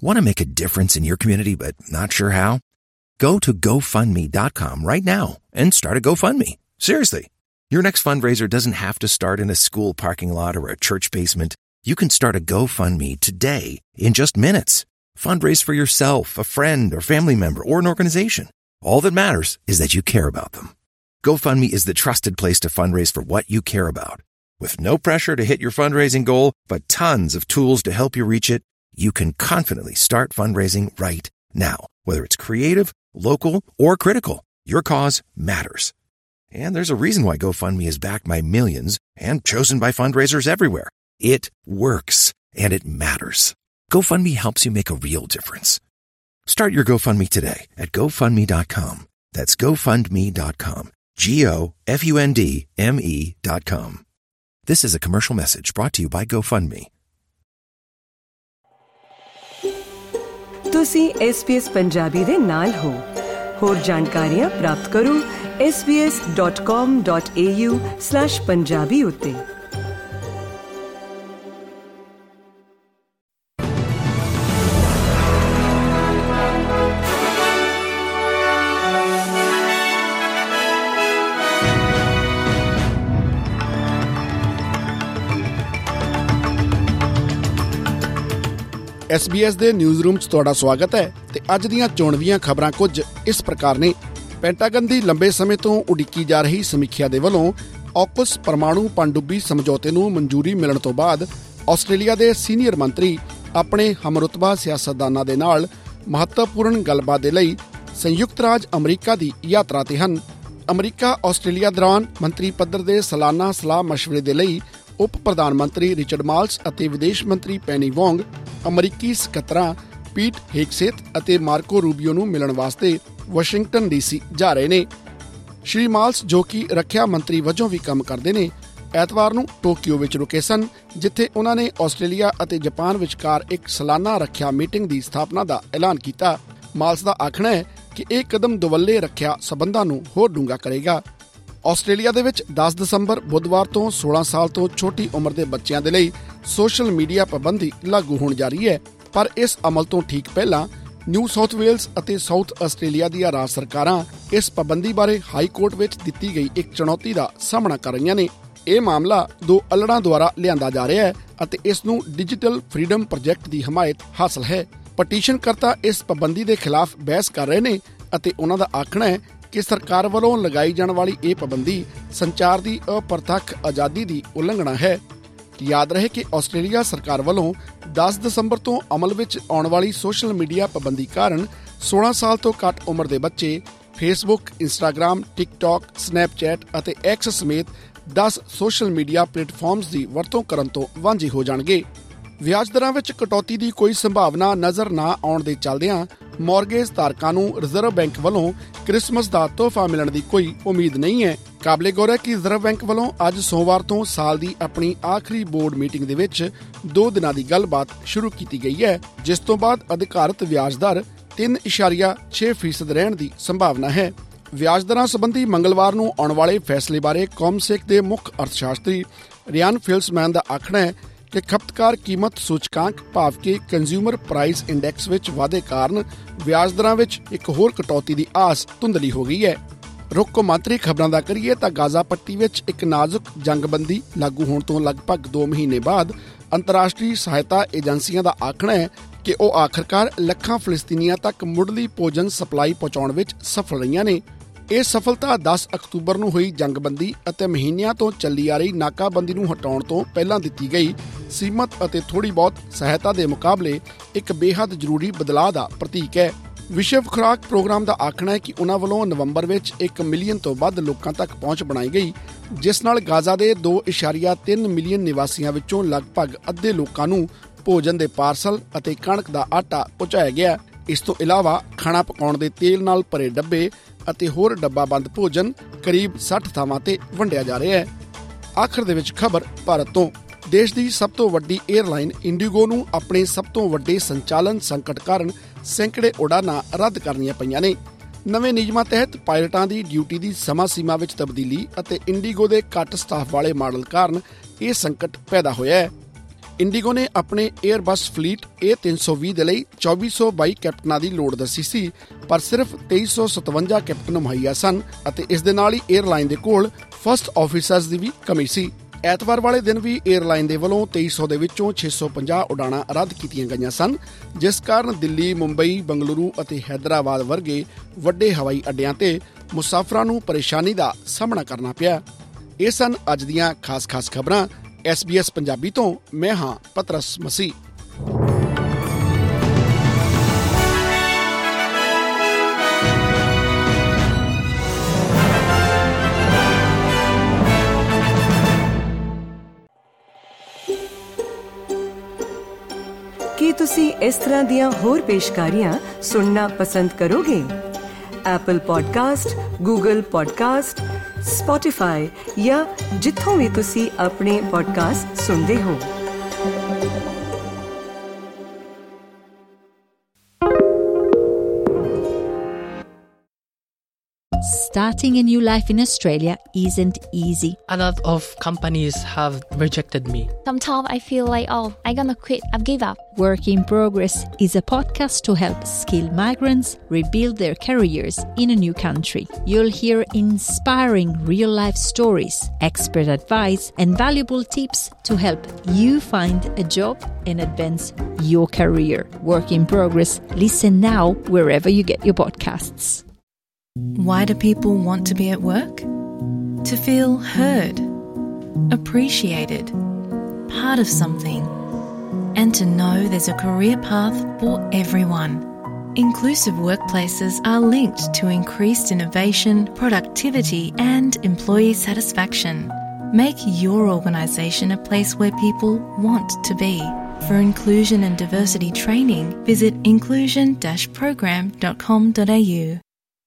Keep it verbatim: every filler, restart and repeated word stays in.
Want to make a difference in your community but not sure how? Go to go fund me dot com right now and start a GoFundMe. Seriously. Your next fundraiser doesn't have to start in a school parking lot or a church basement. You can start a GoFundMe today in just minutes. Fundraise for yourself, a friend, or family member, or an organization. All that matters is that you care about them. GoFundMe is the trusted place to fundraise for what you care about. With no pressure to hit your fundraising goal, but tons of tools to help you reach it, you can confidently start fundraising right now. Whether it's creative, local, or critical, your cause matters. And there's a reason why GoFundMe is backed by millions and chosen by fundraisers everywhere. It works, and it matters. GoFundMe helps you make a real difference. Start your GoFundMe today at go fund me dot com. That's go fund me dot com. G O F U N D M E dot com. This is a commercial message brought to you by GoFundMe. ਤੁਸੀਂ S B S Punjabi ਦੇ ਨਾਲ ਹੋ। ਹੋਰ ਜਾਣਕਾਰੀਆਂ ਪ੍ਰਾਪਤ ਕਰੋ S B S dot com dot A U slash Punjabi ਉੱਤੇ। S B S ਦੇ ਨਿਊਜ਼ ਰੂਮ 'ਚ ਤੁਹਾਡਾ ਸਵਾਗਤ ਹੈ ਤੇ ਅੱਜ ਦੀਆਂ ਚੋਣਵੀਆਂ ਖਬਰਾਂ ਕੁਝ ਇਸ ਪ੍ਰਕਾਰ ਨੇ। ਪੈਂਟਾਗਨ ਦੀ ਲੰਬੇ ਸਮੇਂ ਤੋਂ ਉਡੀਕੀ ਜਾ ਰਹੀ ਸਮੀਖਿਆ ਦੇ ਵੱਲੋਂ ਔਕਸ ਪਰਮਾਣੂ ਪਣਡੁੱਬੀ ਸਮਝੌਤੇ ਨੂੰ ਮਨਜ਼ੂਰੀ ਮਿਲਣ ਤੋਂ ਬਾਅਦ ਆਸਟ੍ਰੇਲੀਆ ਦੇ ਸੀਨੀਅਰ ਮੰਤਰੀ ਆਪਣੇ ਹਮਰੁਤਬਾ ਸਿਆਸਤਦਾਨਾਂ ਦੇ ਨਾਲ ਮਹੱਤਵਪੂਰਨ ਗੱਲਬਾਤ ਦੇ ਲਈ ਸੰਯੁਕਤ ਰਾਜ ਅਮਰੀਕਾ ਦੀ ਯਾਤਰਾ ਤੇ ਹਨ। ਅਮਰੀਕਾ ਆਸਟ੍ਰੇਲੀਆ ਦੌਰਾਨ ਮੰਤਰੀ ਪੱਧਰ ਦੇ ਸਾਲਾਨਾ ਸਲਾਹ ਮਸ਼ਵਰੇ ਦੇ ਲਈ ਉਪ ਪ੍ਰਧਾਨ ਮੰਤਰੀ ਰਿਚਰਡ ਮਾਲਸ ਅਤੇ ਵਿਦੇਸ਼ ਮੰਤਰੀ ਪੈਨੀ ਵੋਂਗ ਅਮਰੀਕੀ ਸਕੱਤਰਾਂ ਪੀਟ ਹੈਗਸੇਥ ਅਤੇ ਮਾਰਕੋ ਰੂਬੀਓ ਨੂੰ ਮਿਲਣ ਵਾਸਤੇ ਵਾਸ਼ਿੰਗਟਨ ਡੀ ਸੀ ਜਾ ਰਹੇ ਨੇ। ਸ਼੍ਰੀ ਮਾਲਸ, ਜੋ ਕਿ ਰੱਖਿਆ ਮੰਤਰੀ ਵਜੋਂ ਵੀ ਕੰਮ ਕਰਦੇ ਨੇ, ਐਤਵਾਰ ਨੂੰ ਟੋਕੀਓ ਵਿੱਚ ਰੁਕੇ ਸਨ, ਜਿੱਥੇ ਉਹਨਾਂ ਨੇ ਆਸਟ੍ਰੇਲੀਆ ਅਤੇ ਜਾਪਾਨ ਵਿਚਕਾਰ ਇੱਕ ਸਾਲਾਨਾ ਰੱਖਿਆ ਮੀਟਿੰਗ ਦੀ ਸਥਾਪਨਾ ਦਾ ਐਲਾਨ ਕੀਤਾ। ਮਾਲਸ ਦਾ ਆਖਣਾ ਹੈ ਕਿ ਇਹ ਕਦਮ ਦੁਵੱਲੇ ਰੱਖਿਆ ਸਬੰਧਾਂ ਨੂੰ ਹੋਰ ਡੂੰਘਾ ਕਰੇਗਾ। ਆਸਟ੍ਰੇਲੀਆ ਦੇ ਵਿੱਚ ਦਸ ਦਸੰਬਰ ਬੁੱਧਵਾਰ ਤੋਂ ਸੋਲਾਂ ਸਾਲ ਤੋਂ ਛੋਟੀ ਉਮਰ ਦੇ ਬੱਚਿਆਂ ਦੇ ਲਈ ਸੋਸ਼ਲ ਮੀਡੀਆ ਪਾਬੰਦੀ ਲਾਗੂ ਹੋਣ ਜਾ ਰਹੀ ਹੈ, ਪਰ ਇਸ ਅਮਲ ਤੋਂ ਠੀਕ ਪਹਿਲਾਂ ਨਿਊ ਸਾਊਥ ਵੇਲਜ਼ ਅਤੇ ਸਾਊਥ ਆਸਟ੍ਰੇਲੀਆ ਦੀਆਂ ਰਾਜ ਸਰਕਾਰਾਂ ਇਸ ਪਾਬੰਦੀ ਬਾਰੇ ਹਾਈ ਕੋਰਟ ਵਿੱਚ ਦਿੱਤੀ ਗਈ ਇੱਕ ਚੁਣੌਤੀ ਦਾ ਸਾਹਮਣਾ ਕਰ ਰਹੀਆਂ ਨੇ। ਇਹ ਮਾਮਲਾ ਦੋ ਅਲੜਾਂ ਦੁਆਰਾ ਲਿਆਂਦਾ ਜਾ ਰਿਹਾ ਹੈ ਅਤੇ ਇਸ ਨੂੰ ਡਿਜੀਟਲ ਫਰੀडम ਪ੍ਰੋਜੈਕਟ ਦੀ ਹਮਾਇਤ ਹਾਸਲ ਹੈ। ਪਟੀਸ਼ਨਕਰਤਾ ਇਸ ਪਾਬੰਦੀ ਦੇ ਖਿਲਾਫ ਬਹਿਸ ਕਰ ਰਹੇ ਨੇ ਅਤੇ ਉਹਨਾਂ ਦਾ ਆਖਣਾ ਹੈ ਕਿ ਸਰਕਾਰ ਵੱਲੋਂ ਲਗਾਈ ਜਾਣ ਵਾਲੀ ਇਹ ਪਾਬੰਦੀ ਸੰਚਾਰ ਦੀ ਅਪਰਤੱਖ ਆਜ਼ਾਦੀ ਦੀ ਉਲੰਘਣਾ ਹੈ। ਯਾਦ ਰਹੇ ਕਿ ਆਸਟ੍ਰੇਲੀਆ ਸਰਕਾਰ ਵੱਲੋਂ ਦਸ ਦਸੰਬਰ ਤੋਂ ਅਮਲ ਵਿੱਚ ਆਉਣ ਵਾਲੀ ਸੋਸ਼ਲ ਮੀਡੀਆ ਪਾਬੰਦੀ ਕਾਰਨ ਸੋਲਾਂ ਸਾਲ ਤੋਂ ਘੱਟ ਉਮਰ ਦੇ ਬੱਚੇ ਫੇਸਬੁੱਕ, ਇੰਸਟਾਗ੍ਰਾਮ, ਟਿਕਟੌਕ, ਸਨੈਪਚੈਟ ਅਤੇ ਐਕਸ ਸਮੇਤ ਦਸ ਸੋਸ਼ਲ ਮੀਡੀਆ ਪਲੇਟਫਾਰਮਸ ਦੀ ਵਰਤੋਂ ਕਰਨ ਤੋਂ ਵਾਂਝੇ ਹੋ ਜਾਣਗੇ। ਵਿਆਜ ਦਰਾਂ ਵਿੱਚ ਕਟੌਤੀ ਦੀ ਕੋਈ ਸੰਭਾਵਨਾ ਨਜ਼ਰ ਨਾ ਆਉਣ ਦੇ ਚੱਲਦਿਆਂ ਮੌਰਗੇਜ ਧਾਰਕਾਂ ਨੂੰ ਰਿਜ਼ਰਵ ਬੈਂਕ ਵੱਲੋਂ ਕ੍ਰਿਸਮਸ ਦਾ ਤੋਹਫਾ ਮਿਲਣ ਦੀ ਕੋਈ ਉਮੀਦ ਨਹੀਂ ਹੈ। ਕਾਬਲੇ ਗੌਰ ਹੈ ਕਿ ਰਿਜ਼ਰਵ ਬੈਂਕ ਵੱਲੋਂ ਅੱਜ ਸੋਮਵਾਰ ਤੋਂ ਸਾਲ ਦੀ ਆਪਣੀ ਆਖਰੀ ਬੋਰਡ ਮੀਟਿੰਗ ਦੇ ਵਿੱਚ ਦੋ ਦਿਨਾਂ ਦੀ ਗੱਲਬਾਤ ਸ਼ੁਰੂ ਕੀਤੀ ਗਈ ਹੈ, ਜਿਸ ਤੋਂ ਬਾਅਦ ਅਧਿਕਾਰਤ ਵਿਆਜ ਦਰ ਤਿੰਨ ਇਸ਼ਾਰੀਆ ਛੇ ਫੀਸਦ ਰਹਿਣ ਦੀ ਸੰਭਾਵਨਾ ਹੈ। ਵਿਆਜ ਦਰਾਂ ਸੰਬੰਧੀ ਮੰਗਲਵਾਰ ਨੂੰ ਆਉਣ ਵਾਲੇ ਫੈਸਲੇ ਬਾਰੇ ਕੌਮਸੈਕ ਦੇ ਮੁੱਖ ਅਰਥਸ਼ਾਸਤਰੀ ਰਿਆਨ ਫਿਲਸਮੈਨ ਦਾ ਆਖਣਾ ਹੈ ਕਿ ਖਪਤਕਾਰ ਕੀਮਤ ਸੂਚਕਾਂਕ ਭਾਵ ਕਿ ਕੰਜ਼ਿਊਮਰ ਪ੍ਰਾਈਸ ਇੰਡੈਕਸ ਵਿੱਚ ਵਾਧੇ ਕਾਰਨ ਵਿਆਜ ਦਰਾਂ ਵਿੱਚ ਇੱਕ ਹੋਰ ਕਟੌਤੀ ਦੀ ਆਸ ਧੁੰਦਲੀ ਹੋ ਗਈ ਹੈ। ਰੁੱਖ ਕੌਮਾਂਤਰੀ ਖਬਰਾਂ ਦਾ ਕਰੀਏ ਤਾਂ ਗਾਜ਼ਾ ਪੱਟੀ ਵਿੱਚ ਇੱਕ ਨਾਜ਼ੁਕ ਜੰਗਬੰਦੀ ਲਾਗੂ ਹੋਣ ਤੋਂ ਲਗਭਗ ਦੋ ਮਹੀਨੇ ਬਾਅਦ ਅੰਤਰਰਾਸ਼ਟਰੀ ਸਹਾਇਤਾ ਏਜੰਸੀਆਂ ਦਾ ਆਖਣਾ ਹੈ ਕਿ ਉਹ ਆਖਰਕਾਰ ਲੱਖਾਂ ਫਲਸਤੀਨੀਆਂ ਤੱਕ ਮੁੱਢਲੀ ਭੋਜਨ ਸਪਲਾਈ ਪਹੁੰਚਾਉਣ ਵਿੱਚ ਸਫਲ ਰਹੀਆਂ ਨੇ। ਇਹ ਸਫਲਤਾ ਦਸ ਅਕਤੂਬਰ ਨੂੰ ਹੋਈ ਜੰਗਬੰਦੀ ਅਤੇ ਮਹੀਨਿਆਂ ਤੋਂ ਚੱਲੀ ਆ ਰਹੀ ਨਾਕਾਬੰਦੀ ਨੂੰ ਹਟਾਉਣ ਤੋਂ ਪਹਿਲਾਂ ਦਿੱਤੀ ਗਈ ਸੀਮਤ ਅਤੇ ਥੋੜ੍ਹੀ ਬਹੁਤ ਸਹਾਇਤਾ ਦੇ ਮੁਕਾਬਲੇ ਇੱਕ ਬੇਹੱਦ ਜ਼ਰੂਰੀ ਬਦਲਾਅ ਦਾ ਪ੍ਰਤੀਕ ਹੈ। ਵਿਸ਼ਵ ਖੁਰਾਕ ਪ੍ਰੋਗਰਾਮ ਦਾ ਆਖਣਾ ਹੈ ਕਿ ਉਹਨਾਂ ਵੱਲੋਂ ਨਵੰਬਰ ਵਿੱਚ ਇੱਕ ਮਿਲੀਅਨ ਤੋਂ ਵੱਧ ਲੋਕਾਂ ਤੱਕ ਪਹੁੰਚ ਬਣਾਈ ਗਈ, ਜਿਸ ਨਾਲ ਗਾਜ਼ਾ ਦੇ ਦੋ ਇਸ਼ਾਰੀਆ ਤਿੰਨ ਮਿਲੀਅਨ ਨਿਵਾਸੀਆਂ ਵਿੱਚੋਂ ਲਗਭਗ ਅੱਧੇ ਲੋਕਾਂ ਨੂੰ ਭੋਜਨ ਦੇ ਪਾਰਸਲ ਅਤੇ ਕਣਕ ਦਾ ਆਟਾ ਪਹੁੰਚਾਇਆ ਗਿਆ। ਇਸ ਤੋਂ ਇਲਾਵਾ ਖਾਣਾ ਪਕਾਉਣ ਦੇ ਤੇਲ ਨਾਲ ਭਰੇ ਡੱਬੇ ਅਤੇ ਹੋਰ ਡੱਬਾਬੰਦ ਭੋਜਨ ਕਰੀਬ ਸੱਠ ਥਾਵਾਂ ਤੇ ਵੰਡਿਆ ਜਾ ਰਿਹਾ ਹੈ। ਆਖਰ ਦੇ ਵਿੱਚ ਖਬਰ ਭਾਰਤ ਤੋਂ। ਦੇਸ਼ ਦੀ ਸਭ ਤੋਂ ਵੱਡੀ ਏਅਰਲਾਈਨ ਇੰਡੀਗੋ ਨੂੰ ਆਪਣੇ ਸਭ ਤੋਂ ਵੱਡੇ ਸੰਚਾਲਨ ਸੰਕਟ ਕਾਰਨ ਸੈਂਕੜੇ ਉਡਾਨਾਂ ਰੱਦ ਕਰਨੀਆਂ ਪਈਆਂ ਨੇ। ਨਵੇਂ ਨਿਯਮਾਂ ਤਹਿਤ ਪਾਇਲਟਾਂ ਦੀ ਡਿਊਟੀ ਦੀ ਸਮਾਂ ਸੀਮਾ ਵਿੱਚ ਤਬਦੀਲੀ ਅਤੇ ਇੰਡੀਗੋ ਦੇ ਘੱਟ ਸਟਾਫ ਵਾਲੇ ਮਾਡਲ ਕਾਰਨ ਇਹ ਸੰਕਟ ਪੈਦਾ ਹੋਇਆ ਹੈ। ਇੰਡੀਗੋ ਨੇ ਆਪਣੇ 에ਅਰਬਸ ਫਲੀਟ ਏ ਤਿੰਨ ਸੌ ਵੀਹ ਦੇ ਲਈ ਚੌਵੀ ਸੌ ਬਾਈ ਕੈਪਟਨਾਂ ਦੀ ਲੋੜ ਦੱਸੀ ਸੀ, ਪਰ ਸਿਰਫ ਤੇਈ ਸੌ ਸਤਵੰਜਾ ਕੈਪਟਨ ਮੁਹੱਈਆ ਸਨ ਅਤੇ ਇਸ ਦੇ ਨਾਲ ਹੀ 에ਅਰਲਾਈਨ ਦੇ ਕੋਲ ਫਸਟ ਆਫਿਸਰਸ ਦੀ ਵੀ ਕਮੀ ਸੀ। ਐਤਵਾਰ ਵਾਲੇ ਦਿਨ ਵੀ 에ਅਰਲਾਈਨ ਦੇ ਵੱਲੋਂ ਤੇਈ ਸੌ ਦੇ ਵਿੱਚੋਂ ਛੇ ਸੌ ਪੰਜਾਹ ਉਡਾਣਾਂ ਰੱਦ ਕੀਤੀਆਂ ਗਈਆਂ ਸਨ, ਜਿਸ ਕਾਰਨ ਦਿੱਲੀ, ਮੁੰਬਈ, ਬੰਗਲੁਰੂ ਅਤੇ ਹੈਦਰਾਬਾਦ ਵਰਗੇ ਵੱਡੇ ਹਵਾਈ ਅੱਡਿਆਂ ਤੇ ਮੁਸਾਫਰਾਂ ਨੂੰ ਪਰੇਸ਼ਾਨੀ ਦਾ ਸਾਹਮਣਾ ਕਰਨਾ ਪਿਆ। ਇਹ ਸਨ ਅੱਜ ਦੀਆਂ ਖਾਸ-ਖਾਸ ਖਬਰਾਂ। ਐਸ ਬੀ ਐਸ ਪੰਜਾਬੀ ਤੋਂ ਮੈਂ ਹਾਂ ਪਤਰਸ ਮਸੀਹ। ਕੀ ਤੁਸੀਂ ਇਸ ਤਰ੍ਹਾਂ ਦੀਆਂ ਹੋਰ ਪੇਸ਼ਕਾਰੀਆਂ ਸੁਣਨਾ ਪਸੰਦ ਕਰੋਗੇ? Apple podcast, Google podcast, Spotify ਜਾਂ ਜਿੱਥੋਂ ਵੀ ਤੁਸੀਂ ਆਪਣੇ ਪੋਡਕਾਸਟ ਸੁਣਦੇ ਹੋ। Starting a new life in Australia isn't easy. A lot of companies have rejected me. Sometimes I feel like, oh, I'm gonna quit, I've give up. Work in Progress is a podcast to help skilled migrants rebuild their careers in a new country. You'll hear inspiring real-life stories, expert advice, and valuable tips to help you find a job and advance your career. Work in Progress. Listen now wherever you get your podcasts. Why do people want to be at work? To feel heard, appreciated, part of something, and to know there's a career path for everyone. Inclusive workplaces are linked to increased innovation, productivity, and employee satisfaction. Make your organisation a place where people want to be. For inclusion and diversity training, visit inclusion dash program dot com dot a u.